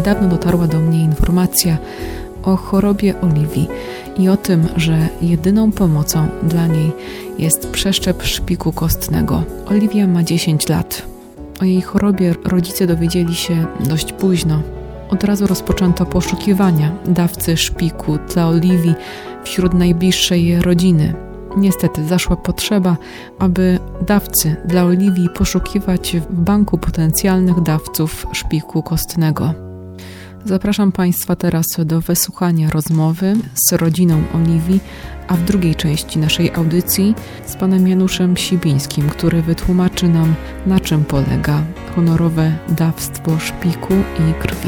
Niedawno dotarła do mnie informacja o chorobie Oliwii i o tym, że jedyną pomocą dla niej jest przeszczep szpiku kostnego. Oliwia ma 10 lat. O jej chorobie rodzice dowiedzieli się dość późno. Od razu rozpoczęto poszukiwania dawcy szpiku dla Oliwii wśród najbliższej jej rodziny. Niestety zaszła potrzeba, aby dawcy dla Oliwii poszukiwać w banku potencjalnych dawców szpiku kostnego. Zapraszam Państwa teraz do wysłuchania rozmowy z rodziną Oliwii, a w drugiej części naszej audycji z panem Januszem Sibińskim, który wytłumaczy nam, na czym polega honorowe dawstwo szpiku i krwi.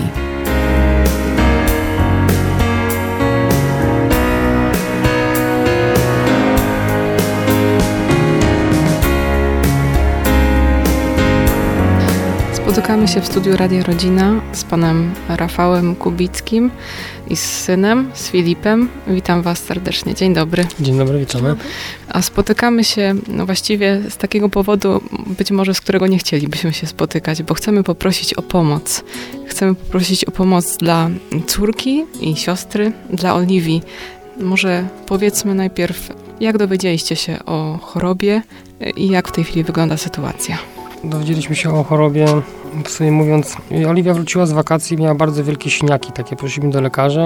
Spotykamy się w studiu Radia Rodzina z panem Rafałem Kubickim i z synem, z Filipem. Witam was serdecznie. Dzień dobry. Dzień dobry, witamy. A spotykamy się właściwie z takiego powodu, być może z którego nie chcielibyśmy się spotykać, bo chcemy poprosić o pomoc. Chcemy poprosić o pomoc dla córki i siostry, dla Oliwii. Może powiedzmy najpierw, jak dowiedzieliście się o chorobie i jak w tej chwili wygląda sytuacja? Dowiedzieliśmy się o chorobie, w sumie mówiąc, Oliwia wróciła z wakacji, miała bardzo wielkie siniaki, takie poszliśmy do lekarza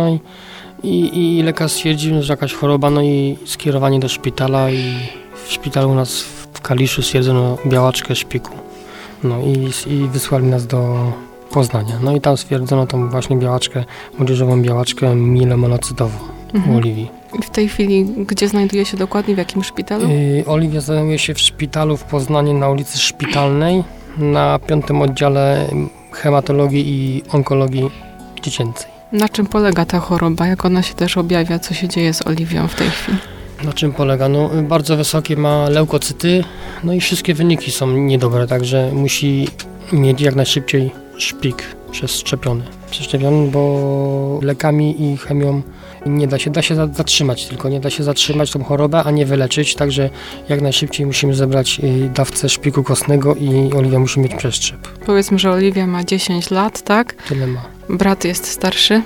i lekarz stwierdził, że jakaś choroba, no i skierowanie do szpitala i w szpitalu u nas w Kaliszu stwierdzono białaczkę szpiku. No i wysłali nas do Poznania. No i tam stwierdzono tą właśnie białaczkę, młodzieżową białaczkę milomonocytową u Oliwii. W tej chwili gdzie znajduje się dokładnie, w jakim szpitalu? Oliwia znajduje się w szpitalu w Poznaniu na ulicy Szpitalnej na 5. oddziale hematologii i onkologii dziecięcej. Na czym polega ta choroba? Jak ona się też objawia? Co się dzieje z Oliwią w tej chwili? Na czym polega? No, bardzo wysokie ma leukocyty, no i wszystkie wyniki są niedobre, także musi mieć jak najszybciej szpik przeszczepiony, bo lekami i chemią nie da się zatrzymać, tylko nie da się zatrzymać tą chorobę, a nie wyleczyć, także jak najszybciej musimy zebrać dawcę szpiku kostnego i Oliwia musi mieć przeszczep. Powiedzmy, że Oliwia ma 10 lat, tak? Tyle ma. Brat jest starszy?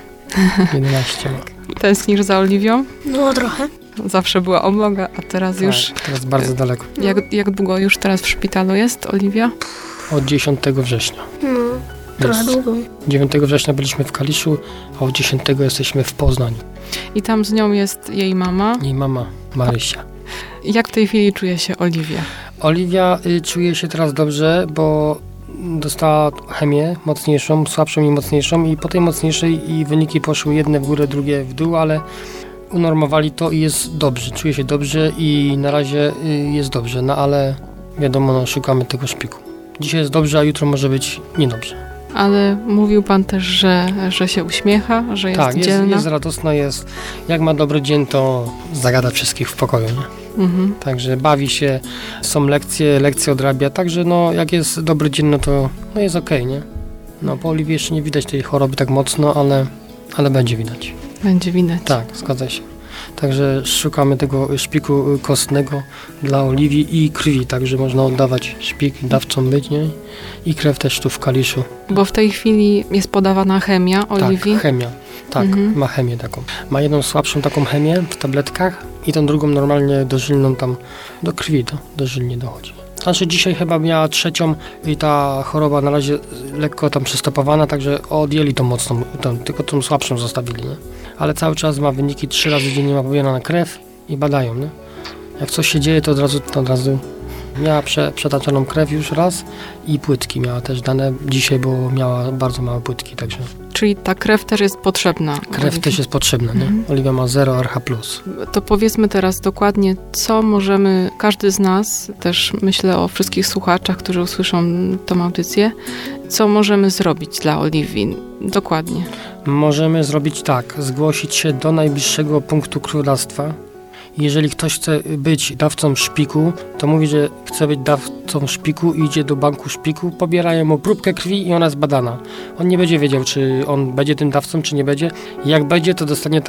11 ma. Tęsknisz za Oliwią? No trochę. Zawsze była obok, a teraz tak, już... teraz bardzo daleko. Jak długo już teraz w szpitalu jest Oliwia? Od 10 września. No, trochę długo. 9 września byliśmy w Kaliszu, a od 10 jesteśmy w Poznaniu. I tam z nią jest jej mama? Jej mama, Marysia. Jak w tej chwili czuje się Oliwia? Oliwia czuje się teraz dobrze, bo dostała chemię mocniejszą, słabszą i mocniejszą i po tej mocniejszej i wyniki poszły jedne w górę, drugie w dół, ale unormowali to i jest dobrze, czuje się dobrze i na razie jest dobrze, no ale wiadomo, no, szukamy tego szpiku. Dzisiaj jest dobrze, a jutro może być niedobrze. Ale mówił pan też, że się uśmiecha, że jest dzielna? Tak, jest radosna, jest. Jak ma dobry dzień, to zagada wszystkich w pokoju, nie? Także bawi się, są lekcje odrabia, także no jak jest dobry dzień, no to no jest okej, nie? No po Oliwii jeszcze nie widać tej choroby tak mocno, ale będzie widać. Będzie widać. Tak, zgadza się. Także szukamy tego szpiku kostnego dla Oliwii i krwi, także można oddawać szpik, dawcą być, nie? I krew też tu w Kaliszu. Bo w tej chwili jest podawana chemia Oliwii? Tak, chemia. Tak, ma chemię taką. Ma jedną słabszą taką chemię w tabletkach i tą drugą normalnie dożylną tam do krwi, dożylnie dochodzi. Znaczy dzisiaj chyba miała 3 i ta choroba na razie lekko tam przystopowana, także odjęli tą mocną, tylko tą słabszą zostawili, nie? Ale cały czas ma wyniki 3 razy dziennie ma pobierana krew i badają, nie? Jak coś się dzieje, to od razu miała przetaczoną krew już raz i płytki miała też dane dzisiaj, bo miała bardzo małe płytki, także... Czyli ta krew też jest potrzebna? Krew też jest potrzebna, nie? Oliwia ma 0 RH+. To powiedzmy teraz dokładnie, co możemy, każdy z nas, też myślę o wszystkich słuchaczach, którzy usłyszą tą audycję, co możemy zrobić dla Oliwii? Dokładnie. Możemy zrobić tak, zgłosić się do najbliższego punktu krwiodawstwa. Jeżeli ktoś chce być dawcą szpiku, to mówi, że chce być dawcą szpiku i idzie do banku szpiku, pobierają mu próbkę krwi i ona jest badana. On nie będzie wiedział, czy on będzie tym dawcą, czy nie będzie. Jak będzie, to dostanie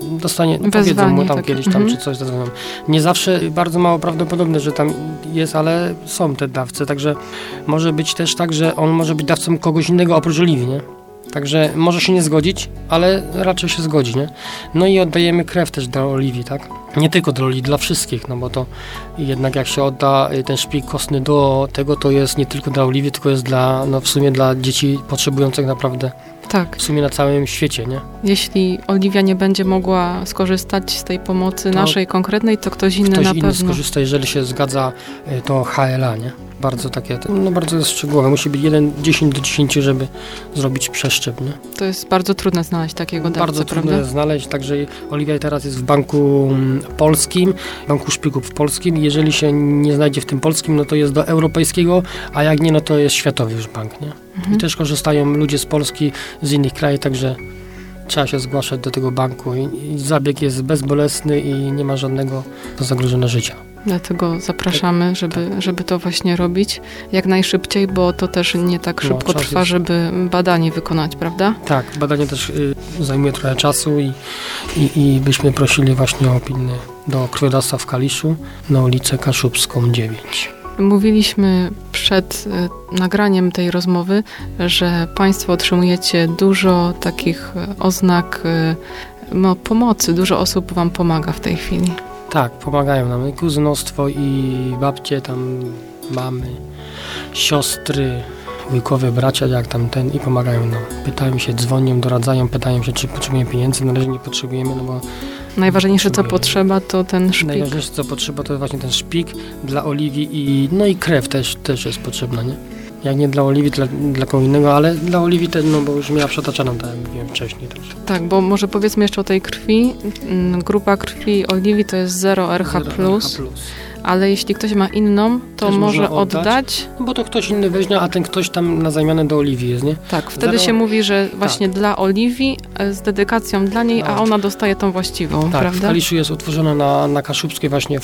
powiedzą mu tam kiedyś tam, czy coś zadzwonią. Nie zawsze, bardzo mało prawdopodobne, że tam jest, ale są te dawcy, także może być też tak, że on może być dawcą kogoś innego oprócz Oliwii, nie? Także może się nie zgodzić, ale raczej się zgodzi, nie? No i oddajemy krew też dla Oliwii, tak? Nie tylko dla Oliwii, dla wszystkich, no bo to jednak jak się odda ten szpik kostny do tego, to jest nie tylko dla Oliwii, tylko jest w sumie dla dzieci potrzebujących naprawdę. Tak. W sumie na całym świecie, nie? Jeśli Oliwia nie będzie mogła skorzystać z tej pomocy naszej konkretnej, to ktoś inny na pewno skorzysta, jeżeli się zgadza to HLA, nie? Bardzo takie, bardzo jest szczegółowe. Musi być 10/10, żeby zrobić przeszczep, nie? To jest bardzo trudne znaleźć takiego dawcę, bardzo prawda? trudno znaleźć, także Oliwia teraz jest w banku polskim, banku szpików polskim. Jeżeli się nie znajdzie w tym polskim, no to jest do europejskiego, a jak nie, no to jest światowy już bank, nie? I też korzystają ludzie z Polski, z innych krajów, także trzeba się zgłaszać do tego banku i zabieg jest bezbolesny i nie ma żadnego zagrożenia życia. Dlatego zapraszamy, żeby to właśnie robić jak najszybciej, bo to też nie tak szybko trwa, żeby badanie wykonać, prawda? Tak, badanie też zajmuje trochę czasu i byśmy prosili właśnie o opinię do krwiodawstwa w Kaliszu na ulicę Kaszubską 9. Mówiliśmy przed nagraniem tej rozmowy, że Państwo otrzymujecie dużo takich oznak pomocy, dużo osób Wam pomaga w tej chwili. Tak, pomagają nam kuzynostwo i babcie, tam mamy, siostry, wujkowie, bracia, jak tam i pomagają nam. Pytają się, dzwonią, doradzają, pytają się, czy potrzebujemy pieniędzy. Na razie nie potrzebujemy, no bo najważniejsze, co potrzeba, to ten szpik. Najważniejsze, co potrzeba, to właśnie ten szpik dla Oliwii i krew też jest potrzebna, nie? Jak nie dla Oliwii, dla kogo innego, ale dla Oliwii bo już miała przetaczaną, tak jak mówiłem wcześniej. Tak, bo może powiedzmy jeszcze o tej krwi. Grupa krwi Oliwii to jest 0RH+. Ale jeśli ktoś ma inną, to może oddać. Bo to ktoś inny weźmie, a ten ktoś tam na zamianę do Oliwii jest, nie? Tak, wtedy się mówi, że właśnie dla Oliwii, z dedykacją dla niej, a ona dostaje tą właściwą, prawda? W Kaliszu jest utworzona na Kaszubskiej właśnie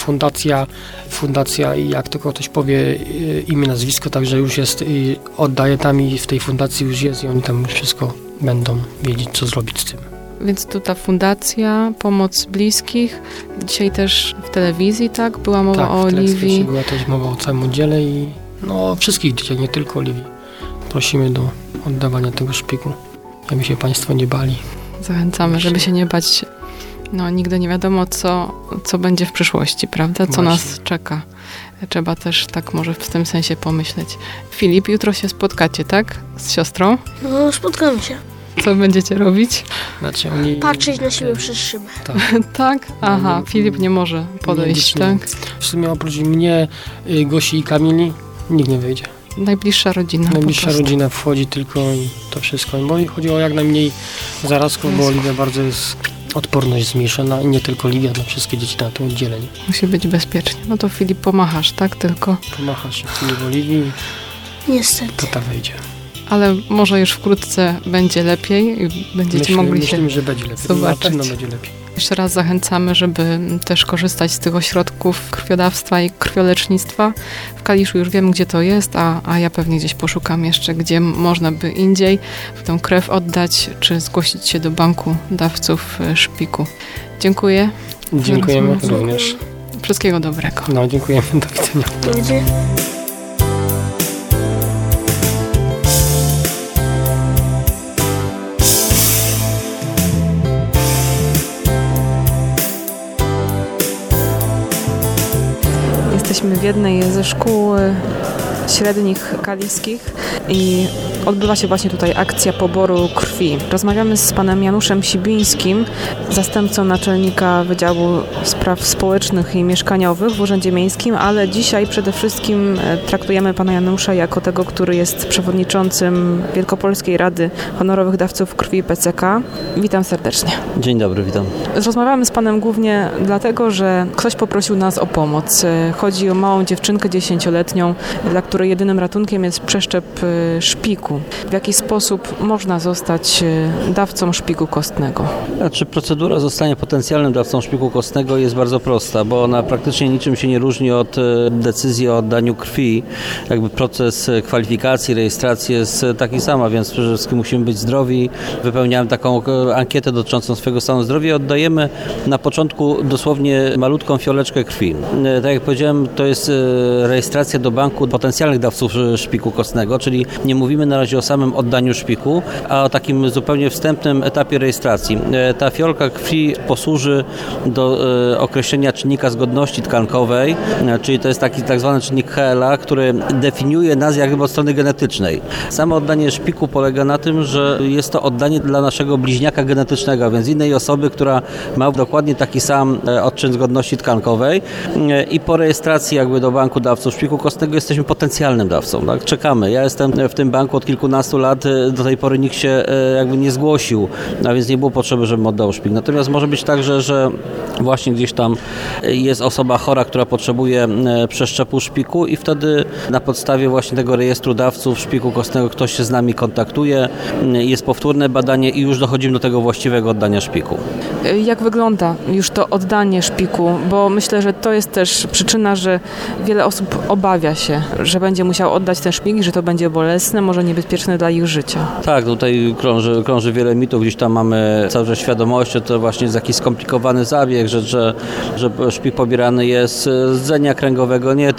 fundacja i jak tylko ktoś powie imię, nazwisko, także już jest, oddaje tam i w tej fundacji już jest i oni tam wszystko będą wiedzieć, co zrobić z tym. Więc tu ta fundacja, pomoc bliskich. Dzisiaj też w telewizji, tak? Była mowa o Oliwii. Była też mowa o całym oddziale i o wszystkich dzieciach, nie tylko Oliwii. Prosimy do oddawania tego szpiku, aby się Państwo nie bali. Zachęcamy, żeby się nie bać. Nigdy nie wiadomo, co będzie w przyszłości, prawda? Co nas czeka. Trzeba też tak może w tym sensie pomyśleć. Filip, jutro się spotkacie, tak? Z siostrą? No, spotkamy się. Co będziecie robić? Patrzeć na siebie przez szybę. Tak? Aha, Filip nie może podejść, tak? W sumie oprócz mnie, Gosi i Kamili, nikt nie wyjdzie. Najbliższa rodzina. Najbliższa rodzina wchodzi tylko i to wszystko. Bo chodzi o jak najmniej zarazków, bo Oliwia bardzo jest odporność zmniejszona i nie tylko Oliwia, ale wszystkie dzieci na to oddzielenie. Musi być bezpiecznie. No to Filip, pomachasz, tak? Tylko. Pomachasz w Oliwii. Niestety. To ta wejdzie. Ale może już wkrótce będzie lepiej i będziecie mogli się że będzie lepiej. zobaczyć. Na pewno będzie lepiej. Jeszcze raz zachęcamy, żeby też korzystać z tych ośrodków krwiodawstwa i krwiolecznictwa. W Kaliszu już wiem, gdzie to jest, a ja pewnie gdzieś poszukam jeszcze, gdzie można by indziej tę krew oddać, czy zgłosić się do banku dawców szpiku. Dziękuję. Dziękujemy również. Wszystkiego dobrego. Dziękujemy. Do widzenia. Do widzenia. Jesteśmy w jednej ze szkół średnich kaliskich i odbywa się właśnie tutaj akcja poboru krwi. Rozmawiamy z panem Januszem Sibińskim, zastępcą naczelnika Wydziału Spraw Społecznych i Mieszkaniowych w Urzędzie Miejskim, ale dzisiaj przede wszystkim traktujemy pana Janusza jako tego, który jest przewodniczącym Wielkopolskiej Rady Honorowych Dawców Krwi PCK. Witam serdecznie. Dzień dobry, witam. Rozmawiamy z panem głównie dlatego, że ktoś poprosił nas o pomoc. Chodzi o małą dziewczynkę 10-letnią, dla której jedynym ratunkiem jest przeszczep szpiku. W jaki sposób można zostać dawcą szpiku kostnego? Procedura zostania potencjalnym dawcą szpiku kostnego jest bardzo prosta, bo ona praktycznie niczym się nie różni od decyzji o oddaniu krwi. Proces kwalifikacji, rejestracji jest taki sam, więc przede wszystkim musimy być zdrowi. Wypełniałem taką ankietę dotyczącą swojego stanu zdrowia i oddajemy na początku dosłownie malutką fioleczkę krwi. Tak jak powiedziałem, to jest rejestracja do banku potencjalnych potencjalnych dawców szpiku kostnego, czyli nie mówimy na razie o samym oddaniu szpiku, a o takim zupełnie wstępnym etapie rejestracji. Ta fiolka krwi posłuży do określenia czynnika zgodności tkankowej, czyli to jest taki tak zwany czynnik HLA, który definiuje nas jakby od strony genetycznej. Samo oddanie szpiku polega na tym, że jest to oddanie dla naszego bliźniaka genetycznego, więc innej osoby, która ma dokładnie taki sam odczyn zgodności tkankowej i po rejestracji jakby do banku dawców szpiku kostnego jesteśmy potencjalnym dawcą. Tak? Czekamy. Ja jestem w tym banku od kilkunastu lat, do tej pory nikt się jakby nie zgłosił, a więc nie było potrzeby, żebym oddał szpik. Natomiast może być tak, że właśnie gdzieś tam jest osoba chora, która potrzebuje przeszczepu szpiku i wtedy na podstawie właśnie tego rejestru dawców szpiku kostnego ktoś się z nami kontaktuje, jest powtórne badanie i już dochodzimy do tego właściwego oddania szpiku. Jak wygląda już to oddanie szpiku? Bo myślę, że to jest też przyczyna, że wiele osób obawia się, że będzie musiał oddać ten szpik i że to będzie bolesne, może niebezpieczne dla ich życia. Tak, tutaj krąży wiele mitów, gdzieś tam mamy cały czas świadomość, że to właśnie jest jakiś skomplikowany zabieg, że szpik pobierany jest z rdzenia kręgowego. Nie,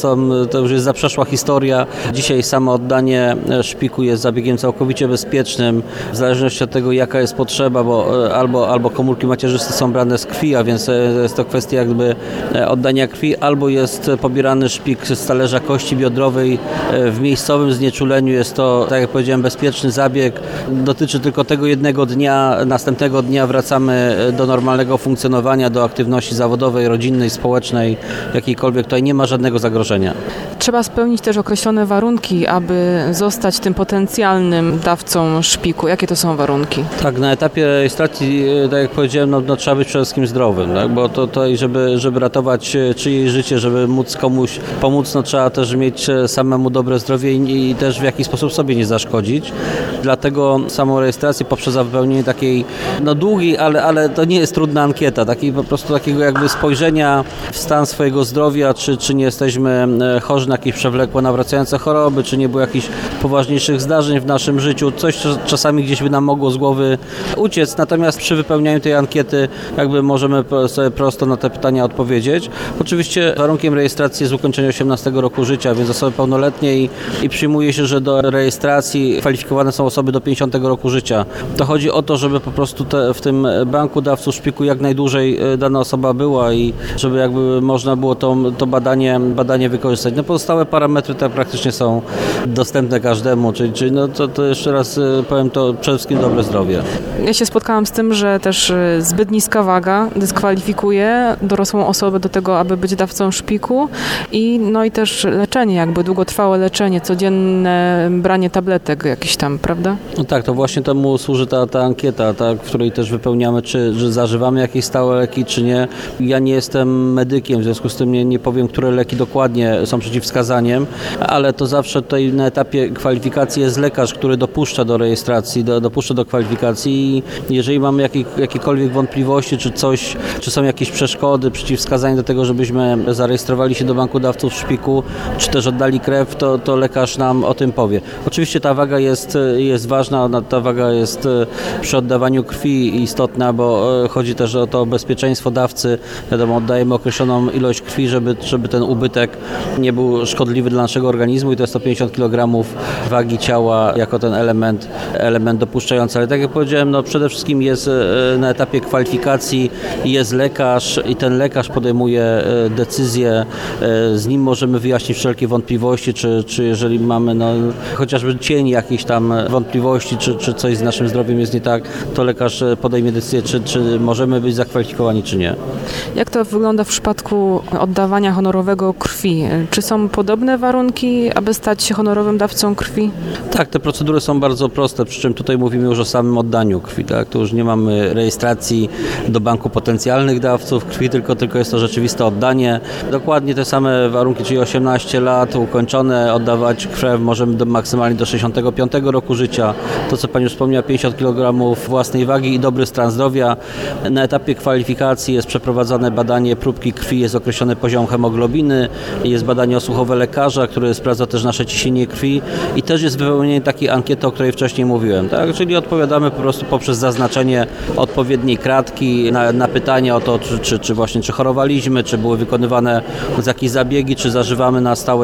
to już jest zaprzeszła historia. Dzisiaj samo oddanie szpiku jest zabiegiem całkowicie bezpiecznym, w zależności od tego, jaka jest potrzeba, bo albo komórki macierzyste są brane z krwi, a więc jest to kwestia jakby oddania krwi, albo jest pobierany szpik z talerza kości biodrowej w miejscowym znieczuleniu. Jest to, tak jak powiedziałem, bezpieczny zabieg. Dotyczy tylko tego jednego dnia. Następnego dnia wracamy do normalnego funkcjonowania, do aktywności zawodowej, rodzinnej, społecznej, jakiejkolwiek. Tutaj nie ma żadnego zagrożenia. Trzeba spełnić też określone warunki, aby zostać tym potencjalnym dawcą szpiku. Jakie to są warunki? Tak, na etapie rejestracji, tak jak powiedziałem, trzeba być przede wszystkim zdrowym, tak? Bo to żeby ratować czyjeś życie, żeby móc komuś pomóc, trzeba też mieć samemu dobre zdrowie i też w jakiś sposób sobie nie zaszkodzić. Dlatego samą rejestrację poprzez wypełnienie takiej długiej, ale to nie jest trudna ankieta, po prostu takiego jakby spojrzenia w stan swojego zdrowia, czy nie jesteśmy chorzy na jakieś przewlekłe, nawracające choroby, czy nie było jakichś poważniejszych zdarzeń w naszym życiu, coś co czasami gdzieś by nam mogło z głowy uciec, natomiast przy wypełnianiu tej ankiety jakby możemy sobie prosto na te pytania odpowiedzieć. Oczywiście warunkiem rejestracji jest ukończenie 18 roku życia, więc osoby pełnoletnie i przyjmuje się, że do rejestracji kwalifikowane są osoby do 50 roku życia. To chodzi o to, żeby po prostu w tym banku dawców szpiku jak najdłużej dana osoba była i żeby jakby można było to badanie wykorzystać. Pozostałe parametry te praktycznie są dostępne każdemu, czyli to jeszcze raz powiem, to przede wszystkim dobre zdrowie. Ja się spotkałam z tym, że też zbyt niska waga dyskwalifikuje dorosłą osobę do tego, aby być dawcą szpiku i też leczenie, jakby długotrwałe leczenie, codzienne branie tabletek jakichś tam, prawda? No tak, to właśnie temu służy ta ankieta, w której też wypełniamy, czy zażywamy jakieś stałe leki, czy nie. Ja nie jestem medykiem, w związku z tym nie powiem, które leki dokładnie są przeciwwskazaniem, ale to zawsze tutaj na etapie kwalifikacji jest lekarz, który dopuszcza do rejestracji, dopuszcza do kwalifikacji i jeżeli mamy jakiekolwiek wątpliwości, czy są jakieś przeszkody, przeciwwskazania do tego, żebyśmy zarejestrowali się do banku dawców szpiku, czy też oddali krew, to lekarz nam o tym powie. Oczywiście ta waga jest ważna, ta waga jest przy oddawaniu krwi istotna, bo chodzi też o to bezpieczeństwo dawcy. Wiadomo, oddajemy określoną ilość krwi, żeby ten ubytek nie był szkodliwy dla naszego organizmu i to jest 150 kg wagi ciała jako ten element dopuszczający. Ale tak jak powiedziałem, przede wszystkim jest na etapie kwalifikacji jest lekarz i ten lekarz podejmuje decyzję. Z nim możemy wyjaśnić wszelkie wątpliwości, czy jeżeli mamy chociażby cień jakichś tam wątpliwości, czy coś z naszym zdrowiem jest nie tak, to lekarz podejmie decyzję, czy możemy być zakwalifikowani, czy nie. Jak to wygląda w przypadku oddawania honorowego krwi? Czy są podobne warunki, aby stać się honorowym dawcą krwi? Tak, te procedury są bardzo proste, przy czym tutaj mówimy już o samym oddaniu krwi. Tak? Tu już nie mamy rejestracji do banku potencjalnych dawców krwi, tylko jest to rzeczywiste oddanie. Dokładnie te same warunki, czyli 18 lat, ukończone, oddawać krew możemy maksymalnie do 65 roku życia. To, co Pani już wspomniała, 50 kg własnej wagi i dobry stan zdrowia. Na etapie kwalifikacji jest przeprowadzane badanie próbki krwi, jest określony poziom hemoglobiny, jest badanie osłuchowe lekarza, który sprawdza też nasze ciśnienie krwi i też jest wypełnienie takiej ankiety, o której wcześniej mówiłem. Tak? Czyli odpowiadamy po prostu poprzez zaznaczenie odpowiedniej kratki na pytanie o to, czy chorowaliśmy, czy były wykonywane jakieś zabiegi, czy zażywamy na stałe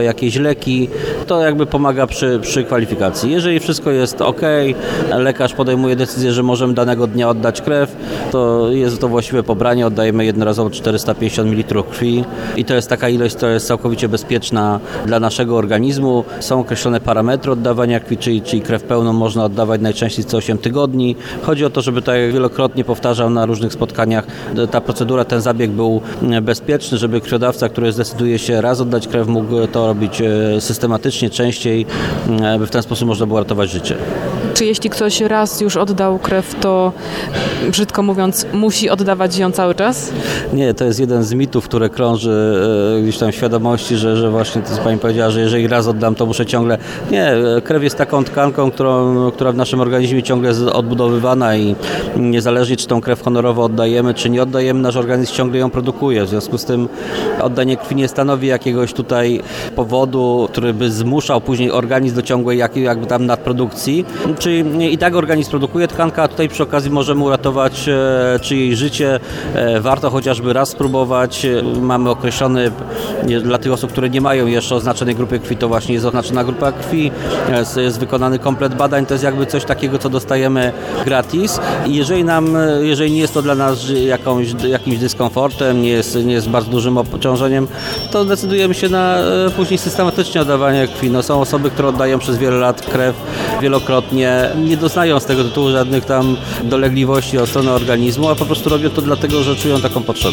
jakieś leki, to jakby pomaga przy kwalifikacji. Jeżeli wszystko jest ok, lekarz podejmuje decyzję, że możemy danego dnia oddać krew, to jest to właściwe pobranie, oddajemy jednorazowo 450 ml krwi i to jest taka ilość, która jest całkowicie bezpieczna dla naszego organizmu. Są określone parametry oddawania krwi, czyli krew pełną można oddawać najczęściej co 8 tygodni. Chodzi o to, żeby tak jak wielokrotnie powtarzał na różnych spotkaniach, ta procedura, ten zabieg był bezpieczny, żeby krwiodawca, który zdecyduje się raz oddać krew, mógł to robić systematycznie, częściej, by w ten sposób można było ratować życie. Czy jeśli ktoś raz już oddał krew, to brzydko mówiąc musi oddawać ją cały czas? Nie, to jest jeden z mitów, które krąży gdzieś tam w świadomości, że właśnie to, co pani powiedziała, że jeżeli raz oddam, to muszę ciągle... Nie, krew jest taką tkanką, która w naszym organizmie ciągle jest odbudowywana i niezależnie czy tą krew honorowo oddajemy, czy nie oddajemy, nasz organizm ciągle ją produkuje. W związku z tym oddanie krwi nie stanowi jakiegoś tutaj powodu, który by zmuszał później organizm do ciągłej jakby tam nadprodukcji. Czyli i tak organizm produkuje tkankę, a tutaj przy okazji możemy uratować czyjeś życie. Warto chociażby raz spróbować. Mamy określony, dla tych osób, które nie mają jeszcze oznaczonej grupy krwi, to właśnie jest oznaczona grupa krwi, jest wykonany komplet badań, to jest jakby coś takiego, co dostajemy gratis. I jeżeli nie jest to dla nas jakimś dyskomfortem, nie jest bardzo dużym obciążeniem, to decydujemy się na później systematycznie oddawanie krwi. Są osoby, które oddają przez wiele lat krew wielokrotnie, nie doznają z tego tytułu żadnych tam dolegliwości od strony organizmu, a po prostu robią to dlatego, że czują taką potrzebę.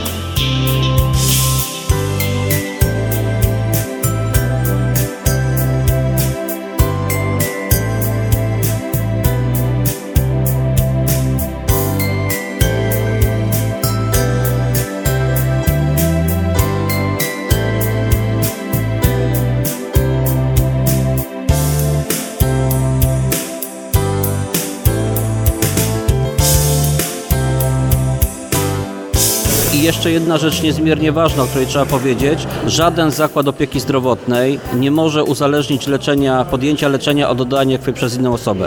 I jeszcze jedna rzecz niezmiernie ważna, o której trzeba powiedzieć. Żaden zakład opieki zdrowotnej nie może uzależnić podjęcia leczenia od oddania krwi przez inną osobę.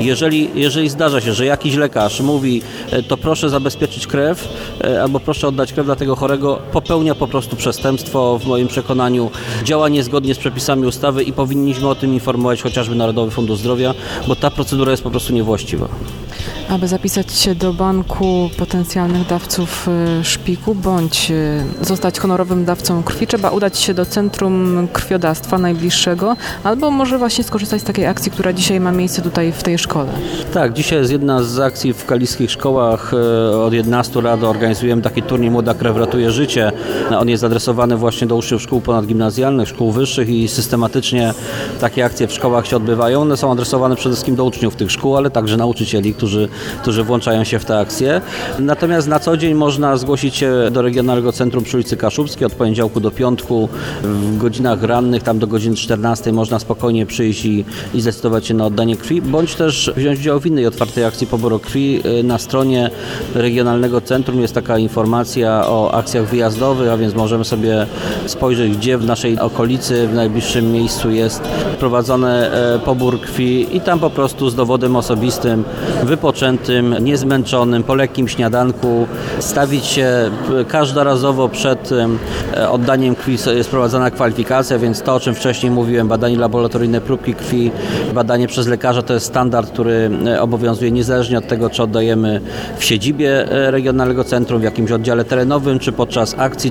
Jeżeli zdarza się, że jakiś lekarz mówi, to proszę zabezpieczyć krew albo proszę oddać krew dla tego chorego, popełnia po prostu przestępstwo, w moim przekonaniu działa niezgodnie z przepisami ustawy i powinniśmy o tym informować chociażby Narodowy Fundusz Zdrowia, bo ta procedura jest po prostu niewłaściwa. Aby zapisać się do banku potencjalnych dawców szpiku bądź zostać honorowym dawcą krwi, trzeba udać się do Centrum Krwiodawstwa najbliższego, albo może właśnie skorzystać z takiej akcji, która dzisiaj ma miejsce tutaj w tej szkole. Tak, dzisiaj jest jedna z akcji w kaliskich szkołach. Od 11 lat organizujemy taki turniej Młoda Krew ratuje życie. On jest adresowany właśnie do uczniów szkół ponadgimnazjalnych, szkół wyższych i systematycznie takie akcje w szkołach się odbywają. One są adresowane przede wszystkim do uczniów tych szkół, ale także nauczycieli, którzy włączają się w te akcje. Natomiast na co dzień można zgłosić się do Regionalnego Centrum przy ulicy Kaszubskiej od poniedziałku do piątku. W godzinach rannych, tam do godziny 14 można spokojnie przyjść i zdecydować się na oddanie krwi, bądź też wziąć udział w innej otwartej akcji poboru krwi. Na stronie Regionalnego Centrum jest taka informacja o akcjach wyjazdowych, a więc możemy sobie spojrzeć, gdzie w naszej okolicy, w najbliższym miejscu jest prowadzony pobór krwi i tam po prostu z dowodem osobistym, wypoczętym, niezmęczonym, po lekkim śniadanku stawić się każdorazowo przed oddaniem krwi. Jest prowadzona kwalifikacja, więc to, o czym wcześniej mówiłem, badanie laboratoryjne próbki krwi, badanie przez lekarza, to jest standard, który obowiązuje niezależnie od tego, czy oddajemy w siedzibie Regionalnego Centrum, w jakimś oddziale terenowym, czy podczas akcji,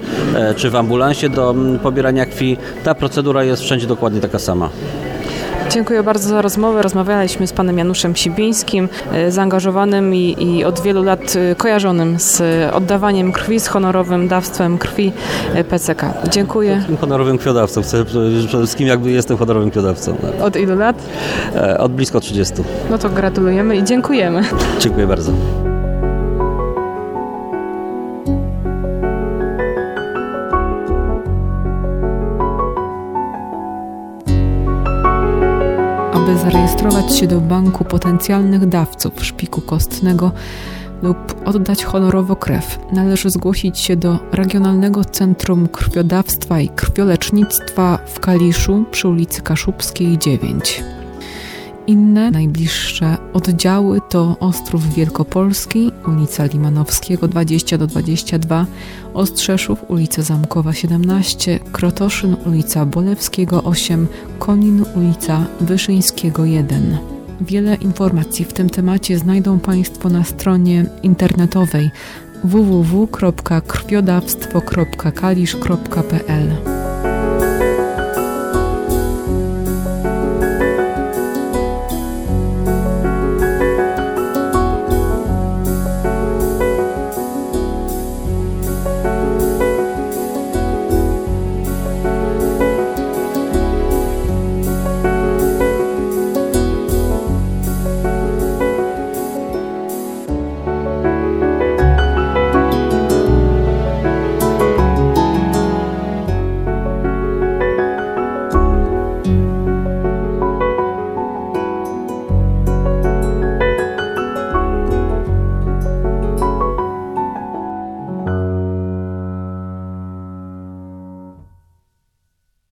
czy w ambulansie do pobierania krwi. Ta procedura jest wszędzie dokładnie taka sama. Dziękuję bardzo za rozmowę. Rozmawialiśmy z panem Januszem Sibińskim, zaangażowawanym i od wielu lat kojarzonym z oddawaniem krwi, z honorowym dawstwem krwi PCK. Dziękuję. Honorowym krwiodawcą. Chcę przede wszystkim jakby jestem honorowym krwiodawcą. Od ilu lat? Od blisko 30. No to gratulujemy i dziękujemy. Dziękuję bardzo. Aby zarejestrować się do banku potencjalnych dawców szpiku kostnego lub oddać honorowo krew, należy zgłosić się do Regionalnego Centrum Krwiodawstwa i Krwiolecznictwa w Kaliszu przy ulicy Kaszubskiej 9. Inne najbliższe Oddziały to Ostrów Wielkopolski, ulica Limanowskiego 20-22, Ostrzeszów, ulica Zamkowa 17, Krotoszyn, ulica Bolewskiego 8, Konin, ulica Wyszyńskiego 1. Wiele informacji w tym temacie znajdą Państwo na stronie internetowej www.krwiodawstwo.kalisz.pl.